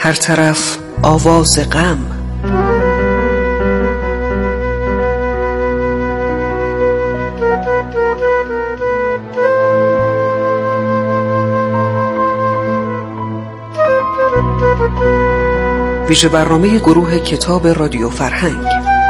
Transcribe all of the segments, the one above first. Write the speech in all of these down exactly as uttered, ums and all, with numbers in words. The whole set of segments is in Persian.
هر طرف آواز غم. ویژه برنامه گروه کتاب رادیو فرهنگ.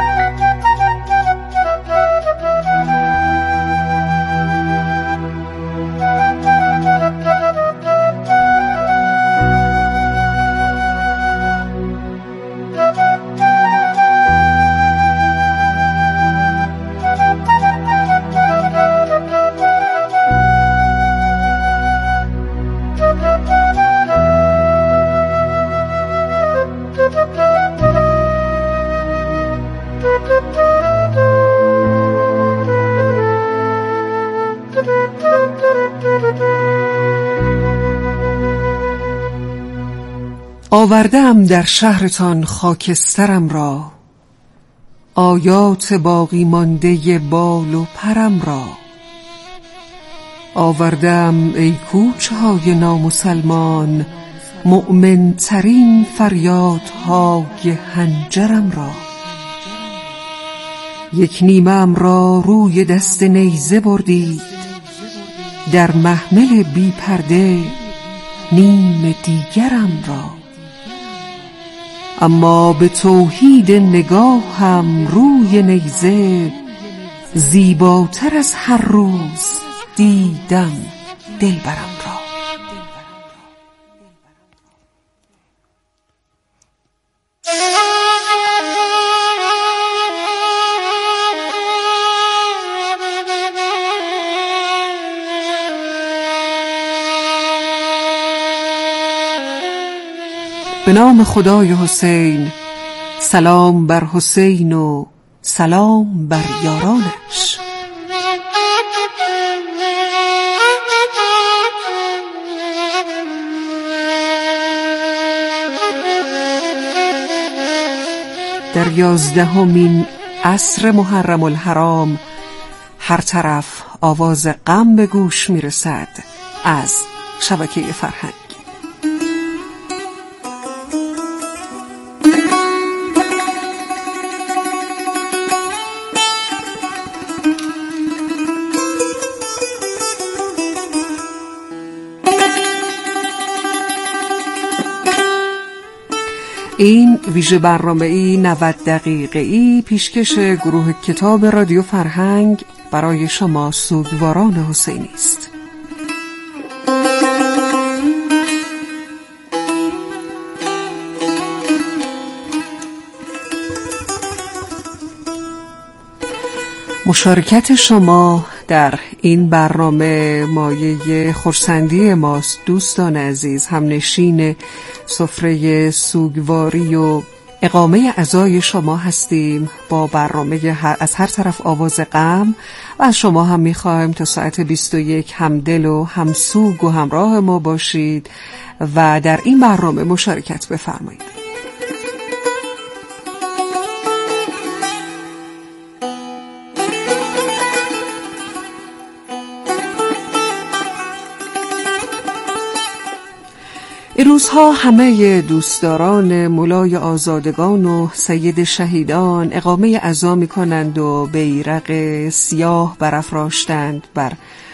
آوردم در شهرتان خاکسترم را، آیات باقی مانده بال و پرم را. آوردم ای کوچه های نامسلمان، مؤمن ترین فریادهای هنجرم را. یک نیمه‌ام را روی دست نیزه بردید، در محمل بی پرده نیم دیگرم را. اما به توحید نگاهم روی نیزه، زیباتر از هر روز دیدم دلبرم را. به نام خدای حسین، سلام بر حسین و سلام بر یارانش. در یازدهمین عصر محرم الحرام هر طرف آواز غم به گوش میرسد از شبکه فرهنگ. این ویژه برنامه‌ای نود دقیقه‌ای پیشکش گروه کتاب رادیو فرهنگ برای شما سوگواران حسینی است. مشارکت شما در این برنامه مایه خرسندی ماست دوستان عزیز. همنشین سفره سوگواری و اقامه عزای شما هستیم با برنامه از هر طرف آواز غم و از شما هم میخوایم تا ساعت بیست و یک همدل و همسوگ و همراه ما باشید و در این برنامه مشارکت بفرمایید. این روزها همه دوستداران مولای آزادگان و سید شهیدان اقامه عزا می کنند و بیرق سیاه برافراشتند بر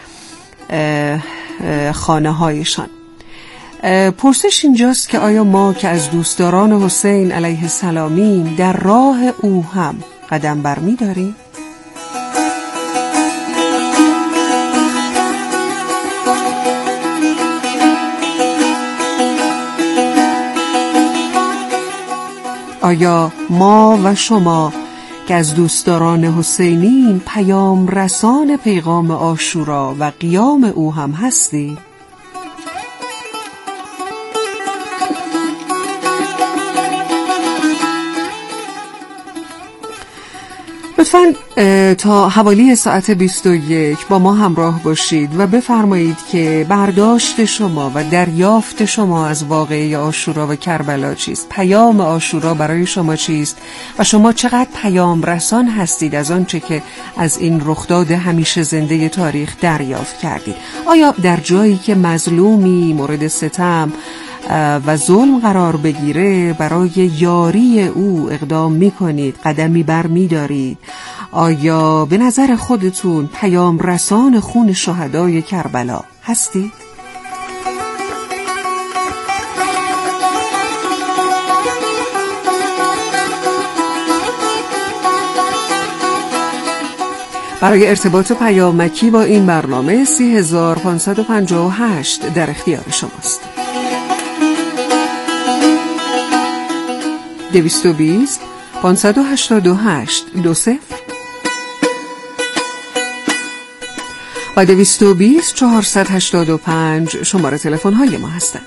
خانه هایشان. پرسش اینجاست که آیا ما که از دوستداران حسین علیه السلامیم در راه او هم قدم برمی داریم؟ آیا ما و شما که از دوستداران حسینیم پیام رسان پیغام عاشورا و قیام او هم هستیم؟ لطفاً تا حوالی ساعت بیست و یک با ما همراه باشید و بفرمایید که برداشت شما و دریافت شما از واقعه عاشورا و کربلا چیست؟ پیام عاشورا برای شما چیست؟ و شما چقدر پیام رسان هستید از آنچه که از این رخداد همیشه زنده تاریخ دریافت کردید؟ آیا در جایی که مظلومی مورد ستم و ظلم قرار بگیره برای یاری او اقدام میکنید، قدمی بر میدارید؟ آیا به نظر خودتون پیام رسان خون شهدای کربلا هستید؟ برای ارتباط پیامکی با این برنامه سی هزار پانصد و پنجاه و هشت در اختیار شماست. دویست و بیست پانصد و هشتاد و هشت دو صفر و دویست و بیست چهارصد و هشتاد و پنج شماره تلفن های ما هستند.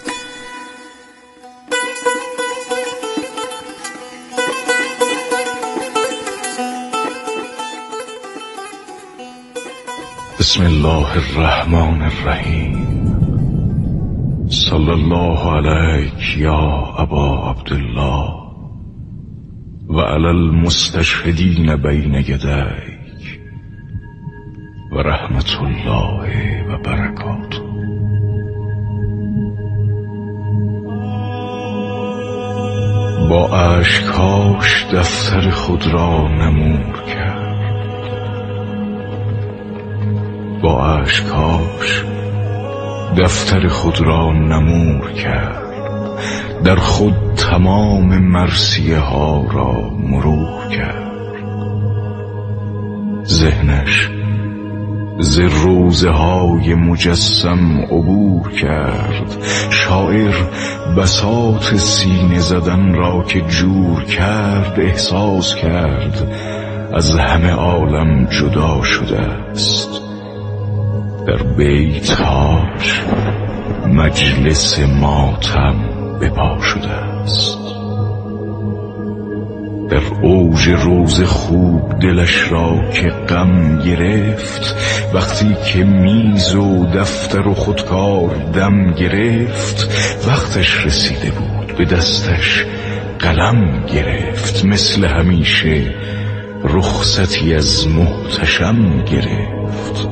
بسم الله الرحمن الرحیم. صلی الله علیک یا ابا عبدالله و علی المستشهدین بین یدیک و رحمت الله و برکاته. با اشکاش دفتر خود را نمور کرد، با اشکاش دفتر خود را نمور کرد، در خود تمام مرثیه ها را مرور کرد. ذهنش ز روزه های مجسم عبور کرد. شاعر بساط سینه زدن را که جور کرد احساس کرد از همه عالم جدا شده است. در بیتهاش مجلس ماتم به پا شده است. در اوج روز خوب دلش را که غم گرفت، وقتی که میز و دفتر و خودکار دم گرفت، وقتش رسیده بود به دستش قلم گرفت. مثل همیشه رخصتی از محتشم گرفت.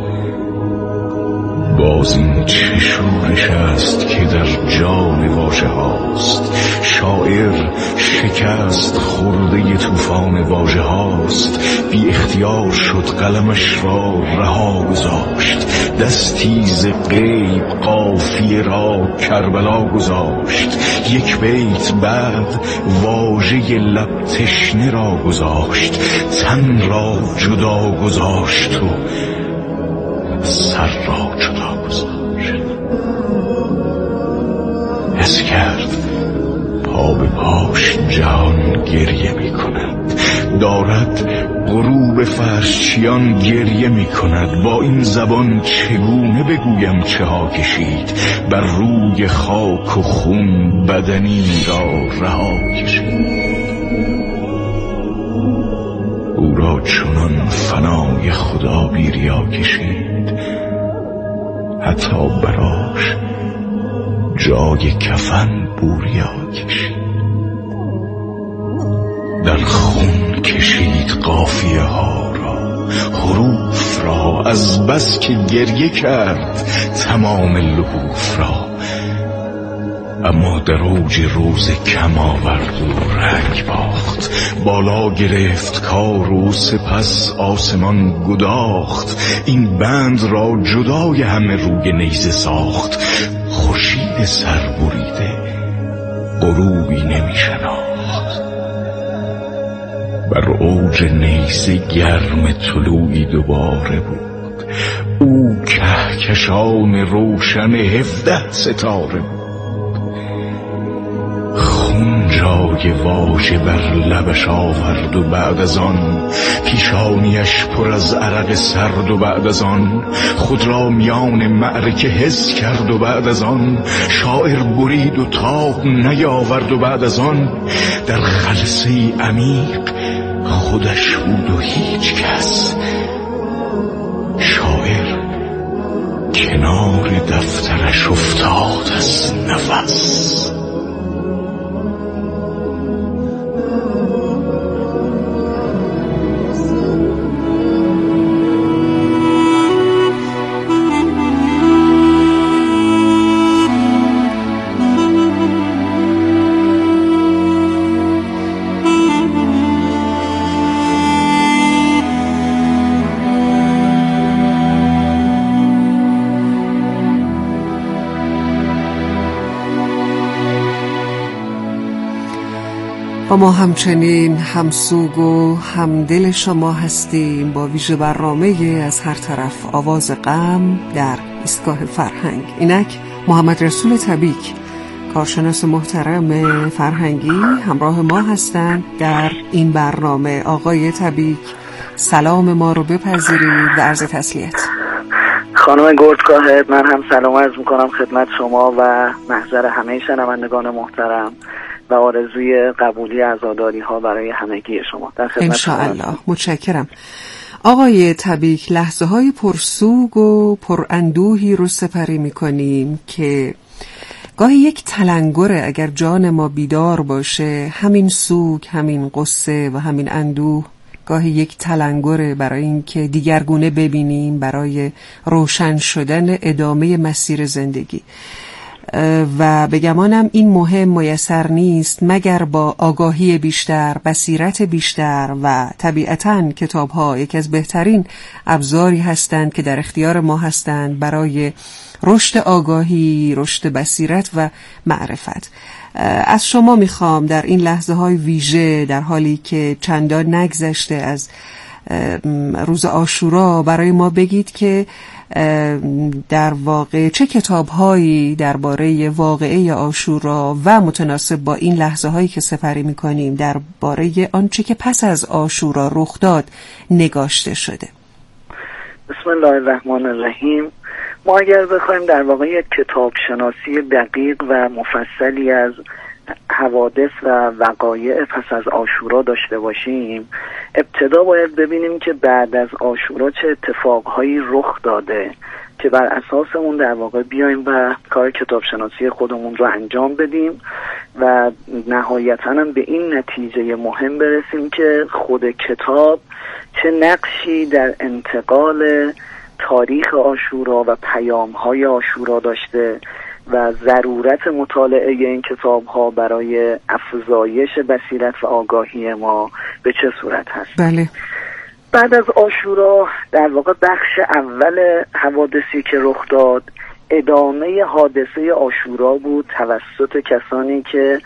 باز این چه شورش است که در جان واژه هاست. شاعر شکست خورده طوفان واژه هاست. بی اختیار شد قلمش را رها گذاشت. دستی ز غیب قافیه را کربلا گذاشت. یک بیت بعد واژه لب تشنه را گذاشت. تن را جدا گذاشت و سر را جدا گذاشت. حس کرد پا به پاش جهان گریه می کند. دارد غروب فرشچیان گریه می کند. با این زبان چگونه بگویم چه ها کشید. بر روی خاک و خون بدنی را رها کشید. او را چنان فنای خدا بیریا کشید حتی براش جای کفن بوریا کشید. در خون کشید قافیه ها را، حروف را، از بس که گریه کرد تمام لحوف را. اما در اوج روز کم آورد و رنگ باخت. بالا گرفت کار و سپس آسمان گداخت. این بند را جدای همه روی نیزه ساخت. خورشید سر بریده غروبی نمی شناخت. بر اوج نیزه گرم طلوعی دوباره بود. او کهکشان روشن هفده ستاره بود. خون جای واژه بر لبش آورد و بعد از آن پیشانیش پر از عرق سرد و بعد از آن خود را میان معرکه حس کرد و بعد از آن شاعر برید و تاب نیاورد و بعد از آن در خلسه عمیق خودش بود و هیچ کس. شاعر کنار دفترش افتاد از نفس. و ما همچنین همسوگ و همدل شما هستیم با ویژه برنامه از هر طرف آواز غم در ایستگاه فرهنگ. اینک محمد رسول تبیک، کارشناس محترم فرهنگی، همراه ما هستند در این برنامه. آقای تبیک، سلام ما رو بپذیرید و عرض تسلیت. خانم گردکاهد، من هم سلام عرض میکنم خدمت شما و محضر همه شنوندگان محترم و آرزوی قبولی عزاداری ها برای همگی شما در خدمت شما. انشاءالله. متشکرم. آقای تبیک، لحظه های پرسوگ و پراندوهی رو سپری میکنیم که گاهی یک تلنگره اگر جان ما بیدار باشه، همین سوگ، همین قصه و همین اندوه گاهی یک تلنگره برای اینکه دیگرگونه ببینیم، برای روشن شدن ادامه مسیر زندگی. و به گمانم این مهم میسر نیست مگر با آگاهی بیشتر، بصیرت بیشتر و طبیعتاً کتاب‌ها یکی از بهترین ابزاری هستند که در اختیار ما هستند برای رشد آگاهی، رشد بصیرت و معرفت. از شما میخوام در این لحظه های ویژه، در حالی که چندان نگذشته از روز عاشورا، برای ما بگید که در واقع چه کتاب‌هایی درباره واقعه عاشورا و متناسب با این لحظه هایی که سپری میکنیم درباره آنچه که پس از عاشورا رخ داد نگاشته شده. بسم الله الرحمن الرحیم. ما اگر بخوایم در واقع یک کتاب شناسی دقیق و مفصلی از حوادث و وقایع پس از عاشورا داشته باشیم، ابتدا باید ببینیم که بعد از عاشورا چه اتفاقهایی رخ داده که بر اساس اون در واقع بیایم و کار کتاب شناسی خودمون رو انجام بدیم و نهایتاً هم به این نتیجه مهم برسیم که خود کتاب چه نقشی در انتقال تاریخ عاشورا و پیام‌های عاشورا داشته و ضرورت مطالعه این کتاب‌ها برای افزایش بصیرت و آگاهی ما به چه صورت هست. بله. بعد از عاشورا در واقع بخش اول حوادثی که رخ داد ادامه حادثه عاشورا بود توسط کسانی که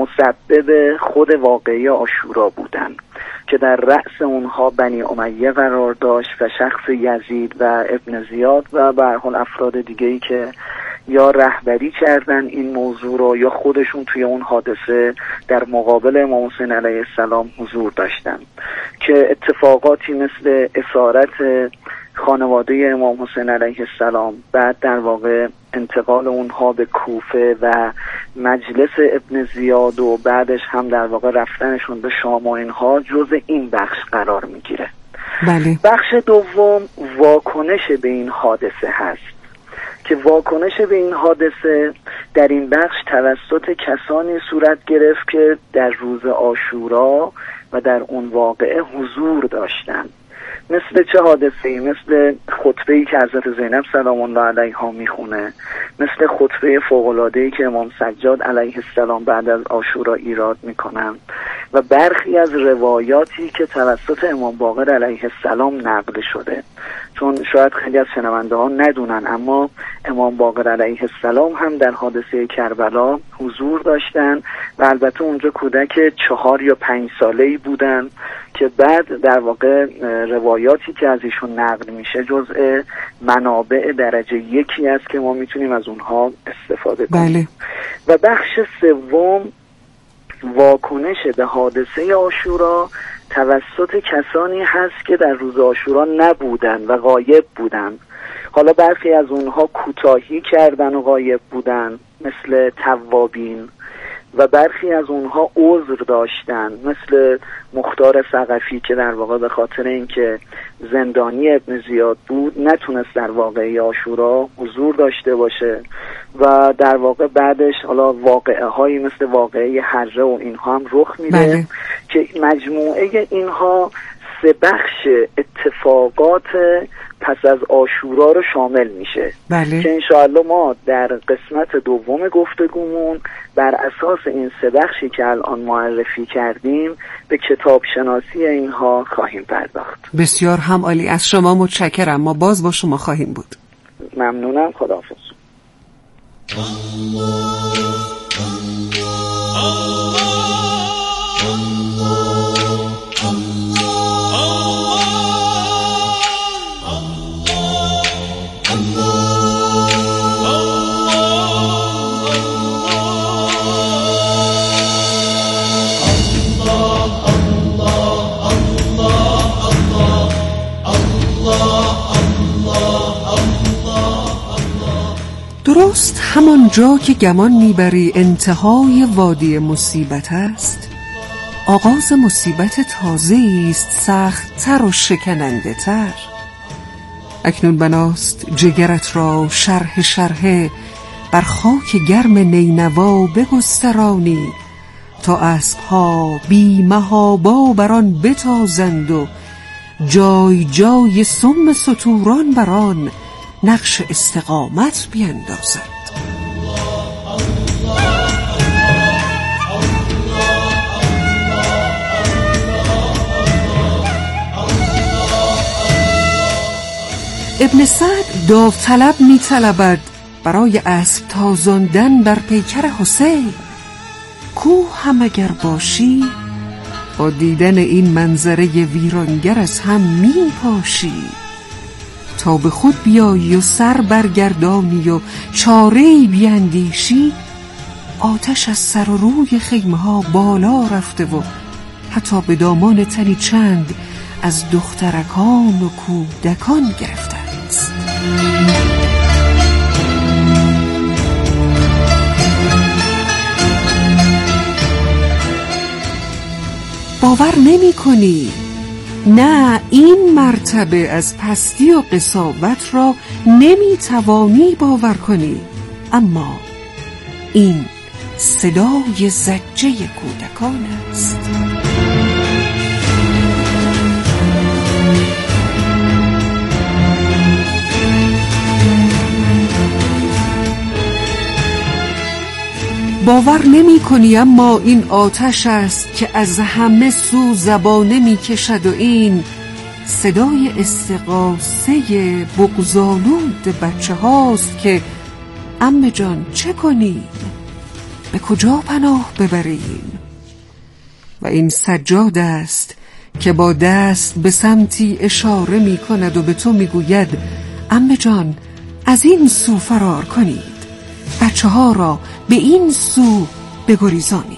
مسبب خود واقعه عاشورا بودند که در رأس اونها بنی امیه قرار داشت و شخص یزید و ابن زیاد و به هر حال افراد دیگه‌ای که یا رهبری کردن این موضوع رو یا خودشون توی اون حادثه در مقابل امام حسین علیه السلام حضور داشتن، که اتفاقاتی مثل اسارت خانواده امام حسین علیه السلام، بعد در واقع انتقال اونها به کوفه و مجلس ابن زیاد و بعدش هم در واقع رفتنشون به شام و اینها جزء این بخش قرار میگیره. بله. بخش دوم واکنش به این حادثه هست که واکنش به این حادثه در این بخش توسط کسانی صورت گرفت که در روز عاشورا و در اون واقعه حضور داشتند. مثل چه حادثه‌ای؟ مثل خطبه‌ای که حضرت زینب سلام الله علیها میخونه، مثل خطبه فوق‌العاده‌ای که امام سجاد علیه السلام بعد از عاشورا ایراد میکنن و برخی از روایاتی که توسط امام باقر علیه السلام نقل شده. چون شاید خیلی از شنونده ها ندونن، اما امام باقر علیه السلام هم در حادثه کربلا حضور داشتن و البته اونجا کودک چهار یا پنج ساله‌ای بودن که بعد در واقع روایاتی که از ایشون نقل میشه جزء منابع درجه یکی است که ما میتونیم از اونها استفاده کنیم. بله. و بخش سوم واکنش به حادثه عاشورا توسط کسانی هست که در روز عاشورا نبودن و غایب بودن. حالا برخی از اونها کوتاهی کردن و غایب بودن مثل توابین و برخی از اونها عذر داشتن مثل مختار ثقفی که در واقع به خاطر اینکه زندانی ابن زیاد بود نتونست در واقعه عاشورا حضور داشته باشه و در واقع بعدش حالا واقعه هایی مثل واقعه حره و اینها هم رخ میده. بله. که مجموعه اینها سه بخش اتفاقات پس از عاشورا رو شامل میشه. بله. که انشاءالله ما در قسمت دوم گفتگومون بر اساس این سه بخشی که الان معرفی کردیم به کتاب شناسی اینها خواهیم پرداخت. بسیار هم عالی، از شما متشکرم. ما باز با شما خواهیم بود. ممنونم. خداحافظ. Allah, Allah, Allah. همان جا که گمان میبری انتهای وادی مصیبت است، آغاز مصیبت تازه‌ای است، سخت تر و شکننده تر. اکنون بناست جگرت را شرح شرحه بر خاک گرم نینوا بگسترانی، تا اسب‌ها بی محابا بران بتازند و جای جای سم ستوران بران نقش استقامت بیندازند. ابن سعد داوطلب می طلبد برای اسب تازاندن بر پیکر حسین. کوه هم اگر باشی با دیدن این منظره ویرانگر از هم می پاشی، تا به خود بیایی و سر برگردانی و چاره‌ای بیندیشی. آتش از سر و روی خیمه ها بالا رفته و حتی به دامان تنی چند از دخترکان و کودکان گرفته است. باور نمی کنی؟ نه، این مرتبه از پستی و قساوت را نمی توانی باور کنی. اما این صدای زجه کودکان است. باور نمی کنی، اما این آتش است که از همه سو زبانه می کشد و این صدای استغاثه بغض‌آلود بچه هاست که عمه جان چه کنیم؟ به کجا پناه ببریم؟ و این سجاد است که با دست به سمتی اشاره می کند و به تو می گوید عمه جان از این سو فرار کنید، بچه ها را به این سو بگریزانید.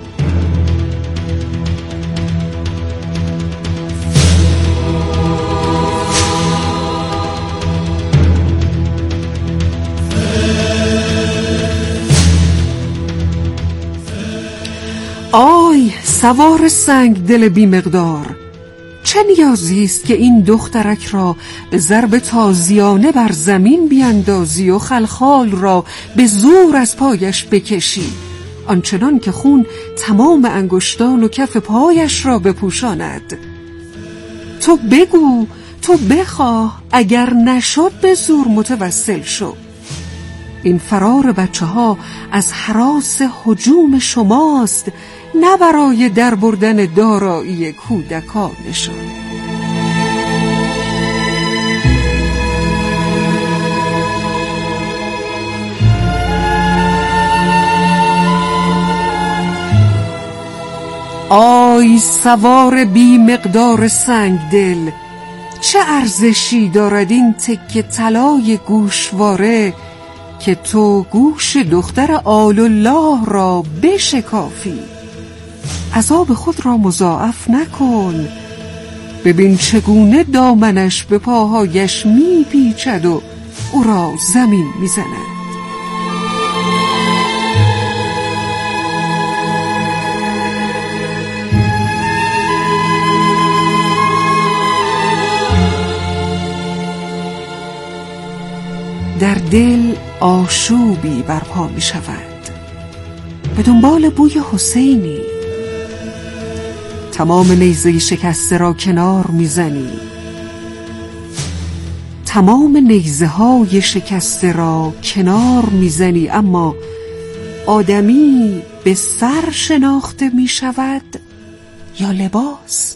آی سوار سنگ دل بی مقدار، چه نیازی است که این دخترک را به ضرب تازیانه بر زمین بیندازی و خلخال را به زور از پایش بکشی، آنچنان که خون تمام انگشتان و کف پایش را بپوشاند؟ تو بگو، تو بخواه، اگر نشد به زور متوسل شو. این فرار بچه ها از هراس هجوم شماست، نه برای در بردن دارایی کودکانشان. آی سوار بی مقدار سنگ دل، چه ارزشی دارد این تکه طلای گوشواره که تو گوش دختر آل الله را بشکافی؟ عذاب خود را مضاعف نکن. ببین چگونه دامنش به پاهایش میپیچد و او را زمین میزند. در دل آشوبی برپا می شود، به دنبال بوی حسینی. تمام نیزه شکسته را کنار می زنی، تمام نیزه های شکسته را کنار می زنی، اما آدمی به سر شناخته می شود یا لباس؟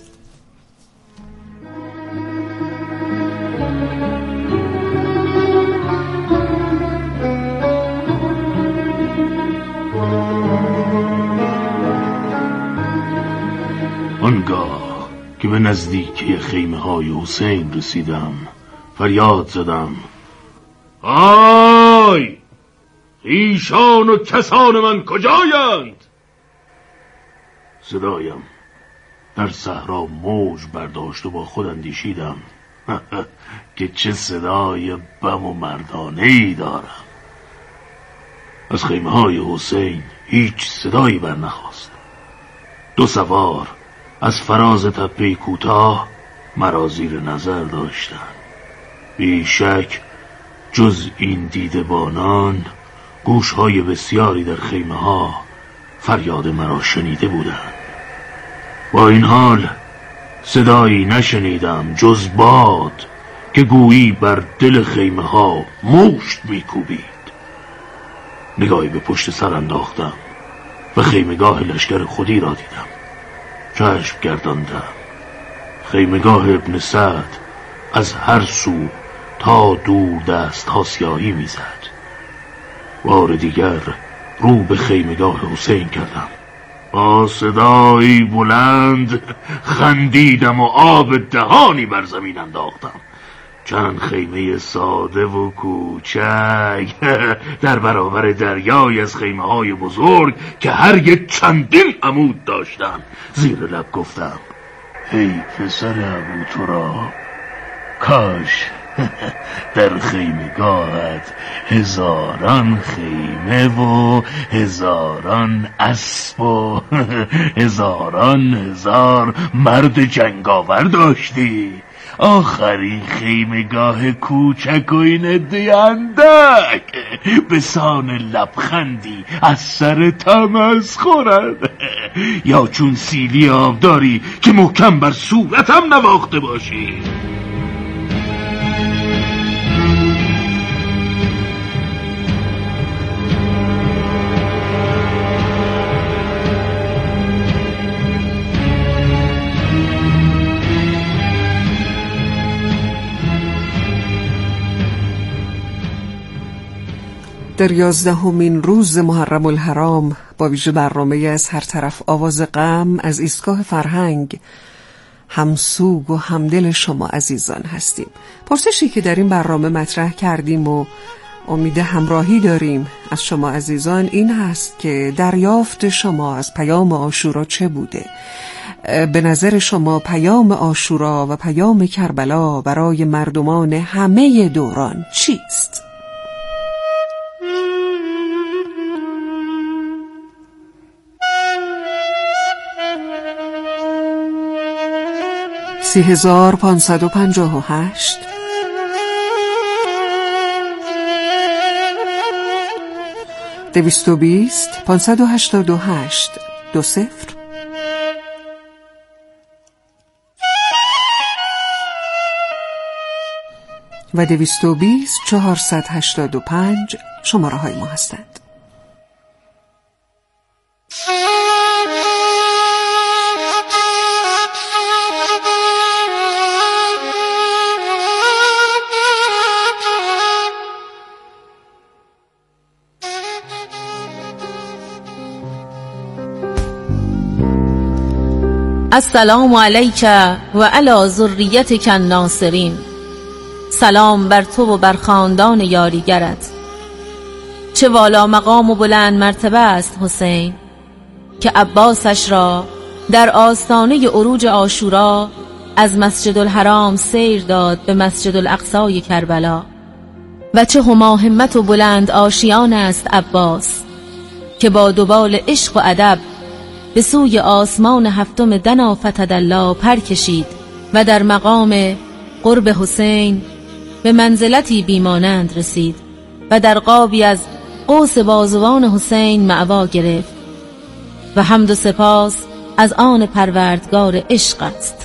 آنگاه که به نزدیکی خیمه های حسین رسیدم فریاد زدم: آی ایشان و کسان من کجایند؟ صدایم در صحرا موج برداشت و با خود اندیشیدم که چه صدای بم و مردانه‌ای دارم. از خیمه های حسین هیچ صدایی برنخاست. دو سوار از فراز تپه کوتاه مرا زیر نظر داشتند. بی شک جز این دیدبانان گوشهای بسیاری در خیمه ها فریاد مرا شنیده بودند. با این حال صدایی نشنیدم جز باد که گویی بر دل خیمه ها مشت میکوبید. نگاهی به پشت سر انداختم و خیمگاه لشکر خودی را دیدم. چشم گرداندم. خیمگاه ابن سعد از هر سو تا دور دست ها سیاهی میزد. بار دیگر رو به خیمگاه حسین کردم. با صدایی بلند خندیدم و آب دهانی بر زمین انداختم. چند خیمه ساده و کوچک در برابر دریای از خیمه های بزرگ که هر یک چندین عمود داشتن. زیر لب گفتم ای پسر ابو تراب، کاش در خیمگاهت هزاران خیمه و هزاران اسب و هزاران هزار مرد جنگاور داشتی. آخری خیمگاه کوچک و این عده اندک به سان لبخندی از سر تمسخرند، یا چون سیلی آبداری که محکم بر صورتم نواخته باشی. در یازدهمین روز محرم الحرام با ویژه برنامه از هر طرف آواز غم از ایستگاه فرهنگ همسوگ و همدل شما عزیزان هستیم. پرسشی که در این برنامه مطرح کردیم و امید همراهی داریم از شما عزیزان این هست که دریافت شما از پیام عاشورا چه بوده؟ به نظر شما پیام عاشورا و پیام کربلا برای مردمان همه دوران چیست؟ سی هزار پانصد و پنجاه و هشت دویست و بیست پانصد و هشتاد و هشت دو صفر و دویست و بیست چهارصد هشتاد و پنج شماره های ما هستند. السلام علیک و علی ذریتک الناصرین. سلام بر تو و بر خاندان یاریگرت. چه والا مقام و بلند مرتبه است حسین که عباسش را در آستانه عروج عاشورا از مسجد الحرام سیر داد به مسجد الاقصی کربلا. و چه هماهمت و بلند آشیان است عباس که با دوبال عشق و ادب به سوی آسمان هفتم دنا فتدلی پر کشید و در مقام قرب حسین به منزلتی بیمانند رسید و در قابی از قوس بازوان حسین مأوا گرفت و حمد و سپاس از آن پروردگار عشق است.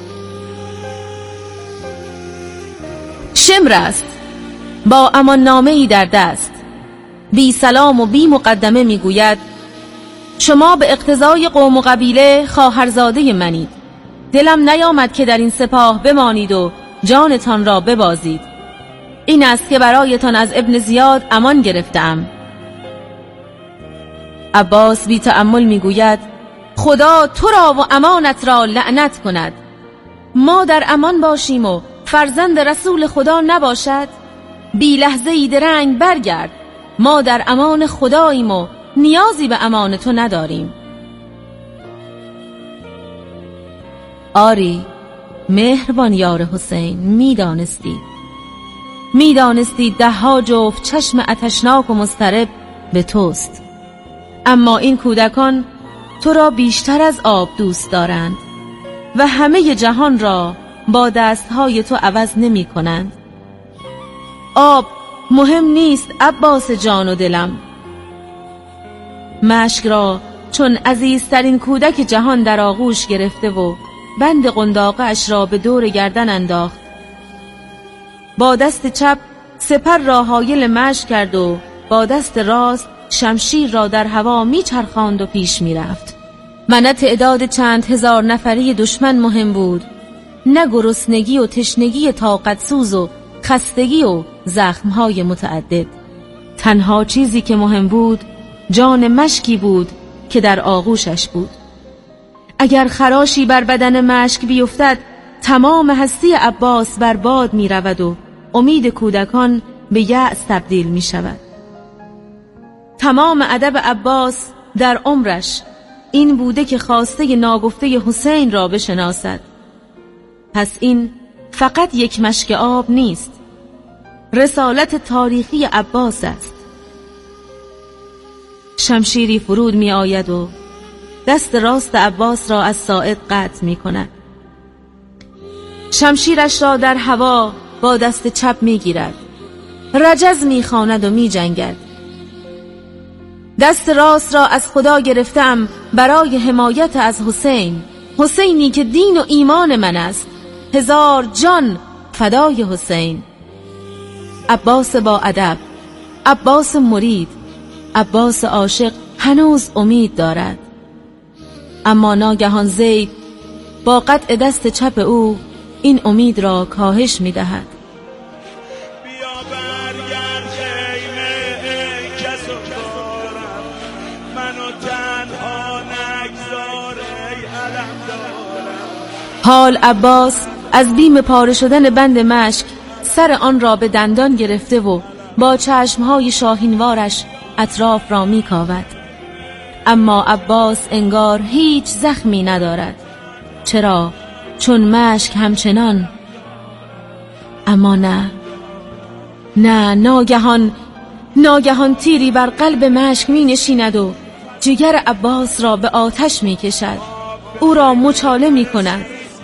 شمر است با امان نامه‌ای در دست، بی سلام و بی مقدمه میگوید شما به اقتضای قوم و قبیله خواهرزاده منید. دلم نیامد که در این سپاه بمانید و جانتان را ببازید. این است که برایتان از ابن زیاد امان گرفتم. عباس بی تأمل میگوید خدا تو را و امانت را لعنت کند. ما در امان باشیم و فرزند رسول خدا نباشد؟ بی لحظه ای درنگ برگرد. ما در امان خداییم و نیازی به امان تو نداریم. آری مهربان یار حسین، میدانستی میدانستی ده ها جفت چشم آتشناک و مضطرب به توست. اما این کودکان تو را بیشتر از آب دوست دارند و همه جهان را با دستهای تو عوض نمی کنند. آب مهم نیست عباس جان و دلم. مشک را چون عزیزترین کودک جهان در آغوش گرفته و بند قنداقه اش را به دور گردن انداخت. با دست چپ سپر را حایل مشک کرد و با دست راست شمشیر را در هوا می چرخاند و پیش می رفت. من تعداد چند هزار نفری دشمن مهم بود، نه گرسنگی و تشنگی طاقت سوز و خستگی و زخمهای متعدد. تنها چیزی که مهم بود جان مشکی بود که در آغوشش بود. اگر خراشی بر بدن مشک بیفتد تمام هستی عباس برباد می رود و امید کودکان به یأس تبدیل می شود. تمام ادب عباس در عمرش این بوده که خواسته ناگفته حسین را بشناسد. پس این فقط یک مشک آب نیست، رسالت تاریخی عباس است. شمشیری فرود می آید و دست راست عباس را از ساعد قطع می کند. شمشیرش را در هوا با دست چپ می گیرد، رجز می خواند و می جنگد. دست راست را از خدا گرفتم برای حمایت از حسین، حسینی که دین و ایمان من است. هزار جان فدای حسین. عباس با ادب، عباس مرید، عباس عاشق هنوز امید دارد. اما ناگهان زید با قطع دست چپ او این امید را کاهش می دهد. حال عباس از بیم پاره شدن بند مشک سر آن را به دندان گرفته و با چشمهای شاهینوارش اطراف را می کاود. اما عباس انگار هیچ زخمی ندارد. چرا؟ چون مشک همچنان. اما نه نه ناگهان ناگهان تیری بر قلب مشک می نشیند و جگر عباس را به آتش می کشد، او را مچاله می کند.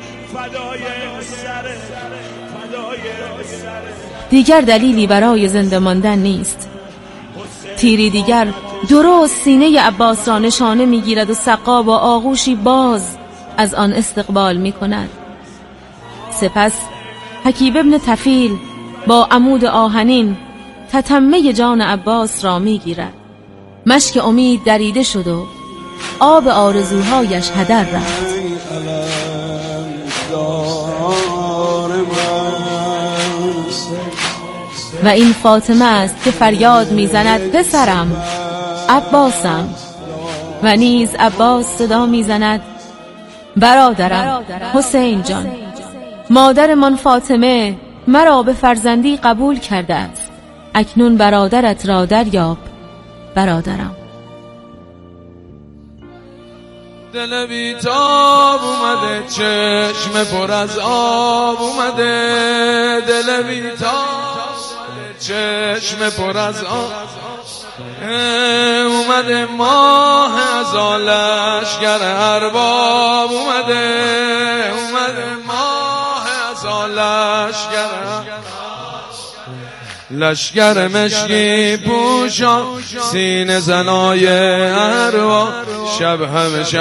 دیگر دلیلی برای زنده ماندن نیست. تیری دیگر درست سینه عباس را نشانه می گیرد و سقا با آغوشی باز از آن استقبال می کند. سپس حکیب ابن طفیل با عمود آهنین تتمه جان عباس را می گیرد. مشک امید دریده شد و آب آرزوهایش هدر رفت. و این فاطمه است که فریاد میزند پسرم، عباسم. و نیز عباس صدا میزند برادرم، حسین جان. مادرمان فاطمه مرا به فرزندی قبول کرده است، اکنون برادرت را دریاب برادرم. دل بیتاب اومده، چشم پر از آب اومده. دل بیتاب چشم پر از آب اومده. ماه از لشگر ارباب اومده. اومده ماه از لشگر لشگر مشکی پوشا، سینه زنای اروا. شب همه